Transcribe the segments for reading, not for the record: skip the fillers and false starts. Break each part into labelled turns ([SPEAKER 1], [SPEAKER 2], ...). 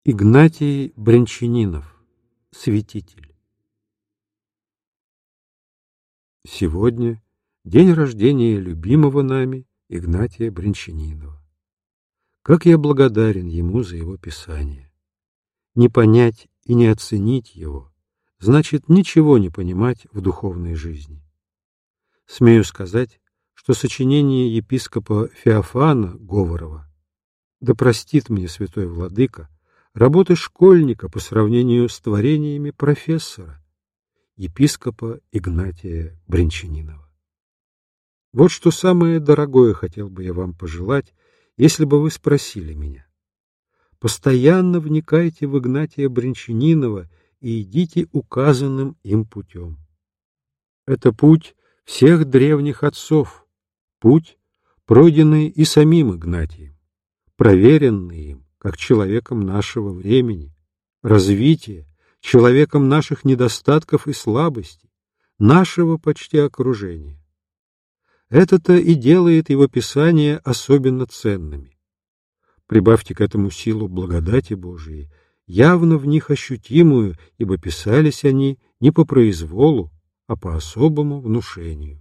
[SPEAKER 1] Игнатий Брянчанинов, святитель. Сегодня день рождения любимого нами Игнатия Брянчанинова. Как я благодарен ему за его писание. Не понять и не оценить его значит ничего не понимать в духовной жизни. Смею сказать, что сочинение епископа Феофана Говорова, да простит мне святой владыка, работы школьника по сравнению с творениями профессора, епископа Игнатия Брянчанинова. Вот что самое дорогое хотел бы я вам пожелать, если бы вы спросили меня. Постоянно вникайте в Игнатия Брянчанинова и идите указанным им путем. Это путь всех древних отцов, путь, пройденный и самим Игнатием, проверенный им, как человеком нашего времени, развитие человеком наших недостатков и слабостей, нашего почти окружения. Это-то и делает его писания особенно ценными. Прибавьте к этому силу благодати Божией, явно в них ощутимую, ибо писались они не по произволу, а по особому внушению.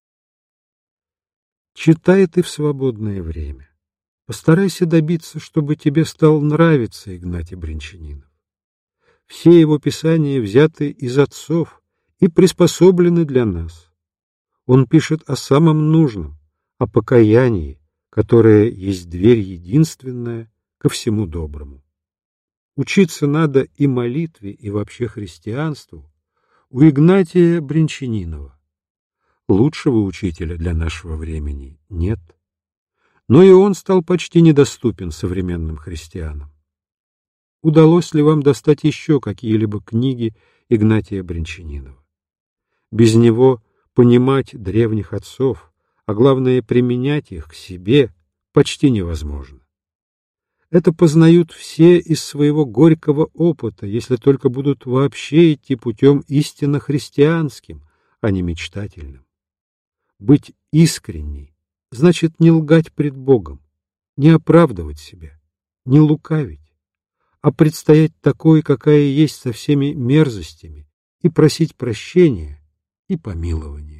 [SPEAKER 1] Читай ты в свободное время. Постарайся добиться, чтобы тебе стал нравиться Игнатий Брянчанинов. Все его писания взяты из отцов и приспособлены для нас. Он пишет о самом нужном, о покаянии, которое есть дверь единственная ко всему доброму. Учиться надо и молитве, и вообще христианству у Игнатия Брянчанинова. Лучшего учителя для нашего времени нет. Но и он стал почти недоступен современным христианам. Удалось ли вам достать еще какие-либо книги Игнатия Брянчанинова? Без него понимать древних отцов, а главное применять их к себе, почти невозможно. Это познают все из своего горького опыта, если только будут вообще идти путем истинно христианским, а не мечтательным. Быть искренней значит не лгать пред Богом, не оправдывать себя, не лукавить, а предстоять такой, какая есть, со всеми мерзостями, и просить прощения и помилования.